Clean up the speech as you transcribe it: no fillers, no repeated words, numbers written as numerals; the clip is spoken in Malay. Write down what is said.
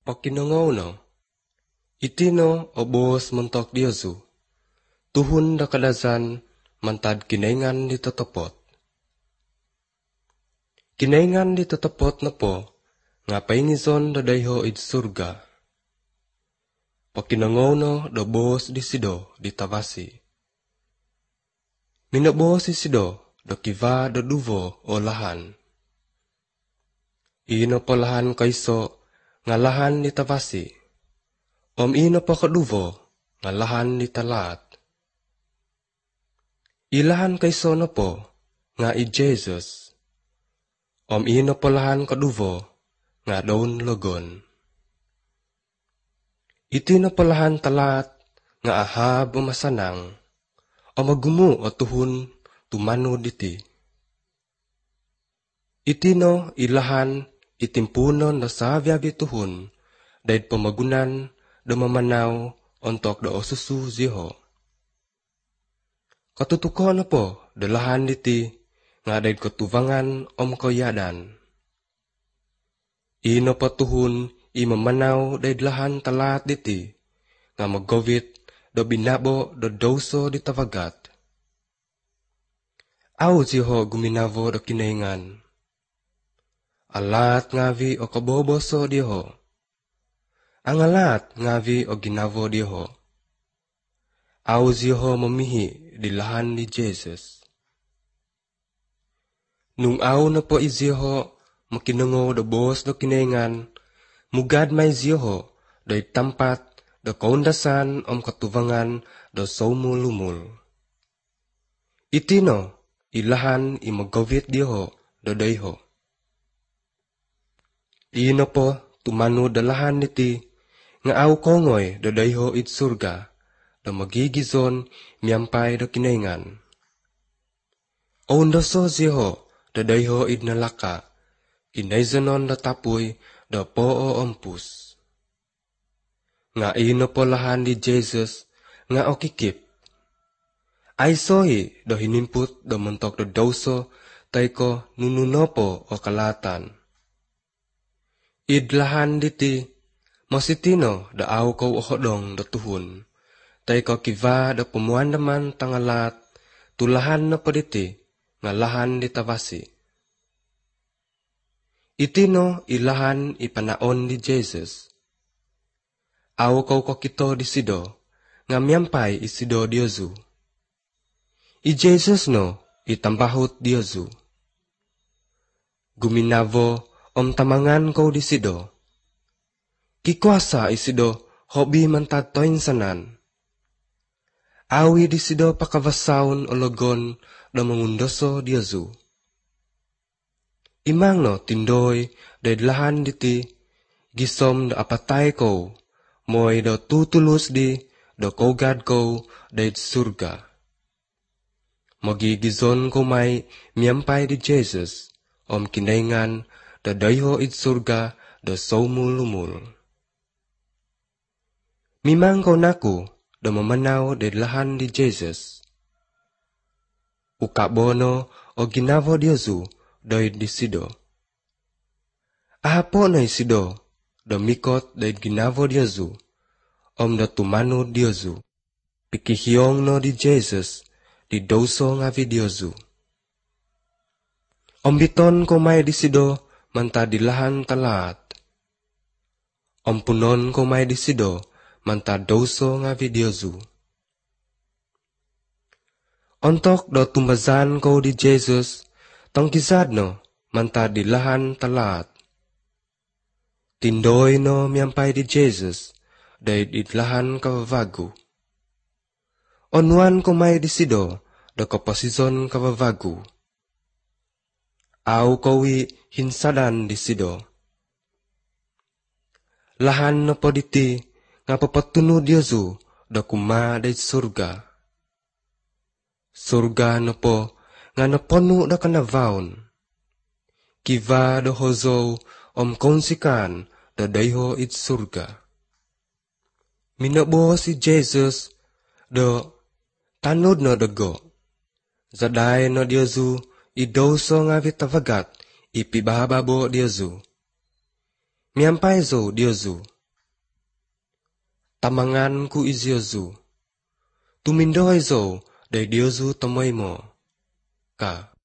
Pakinangaw no, itino obos mentok Diyosu, tuhun da kadazan mantad kinaingan di tetepot. Kinaingan di tetepot na po, nga paingizon da dayho id surga. Pakinangaw no da bos di sido di tabasi. Minabos si sido da kiva da duvo o lahan. Ino pa lahan kayso nga lahan di tabasi. Ino pa kaduvo nga lahan di talat. Ilahan kayso na po nga i Jesus. Ino pa lahan kaduvo nga daun logon. Iti na pa lahan talat nga ahab o masanang. Magumu o tuhun tumano diti. Iti no ilahan itimpunon na sabiabi tuhun dahil pamagunan da mamanaw ontok da osusu ziho. Katutuko na po dalahan diti nga dahil katuvangan kayadan. Ino patuhun imamanaw dahil lahan talat diti nga maggovit do binabo do doso di tavagat. Aw ziho guminavo do kinaingan. Alat ngavi o kaboboso diho. Ang alat ngavi o ginavo diho. Aw ziho mamihi di lahan ni Jesus. Nung aw na po iziho makinango do bos do kinaingan, mugad may ziho do itampat do kaundasan katuvangan do saumulumul. Itino ilahan imagawit diho do dayho. Ino po tumano dalahan niti nga aw kongoy do dayho it surga do magigizon miyampay do kinaingan. Oundaso ziho do dayho id nalaka kinaizanon do tapuy do poo ompus. Nga ino po lahan di Jesus nga okikip. Ay sohi do hinimput do mentok do doso tayko nununopo o kalatan. Idlahan diti masitino da aw ko ohodong do tuhun tayko kiva do pumuandaman tangalat tulahan na paditi nga lahan di tabasi. Itino ilahan ipanaon di Jesus. Aw ko kito di sido nga miyampay isido Diyosu. I Jesus no itambahot Diyosu. Guminavo tamangan ko di sido. Kikwasa isido hobi mantad toin sanan. Awi di sido pakavasaun o logon do mangundoso Diyosu. Imang no tindoy dahil lahan diti gisom do apatay ko moy do tutulus di do kogad ko dahil surga. Magigizon ko may miyampay di Jesus kinaingan da dayho id surga da saumulumul. Mimang ko naku da mamanaw da lahan di Jesus. Ukabono o ginavo Diyosu da di sido. Ahapo na isido da mikot da ginavo Diyosu da tumano Diyosu. Pikihiyong no di Jesus di doso nga vi Diyosu. Biton ko may di sido manta dilahan talat. Punon ko may disido manta doso nga videozu. Ontok do tumbazan ko di Jesus tong kisad no manta dilahan talat. Tindoy no miyampay di Jesus dahil idlahan kavavagu. Onwan ko may disido do kapasizon kavavagu. Aw kawi hinsadan disido. Lahan na po diti nga papatuno Diyosu da kuma da surga. Surga na po nga napono da kanavaon. Kiva da hozo konsikan da dayho it surga. Minabo si Jesus do tanod no dago. Zaday no Diyosu idoso nga vitavagat ipibababo Diyosu. Miyampay zo Diyosu tamangan ku iziozu. Tumindoy zo, day diozu tomoy mo. Ka.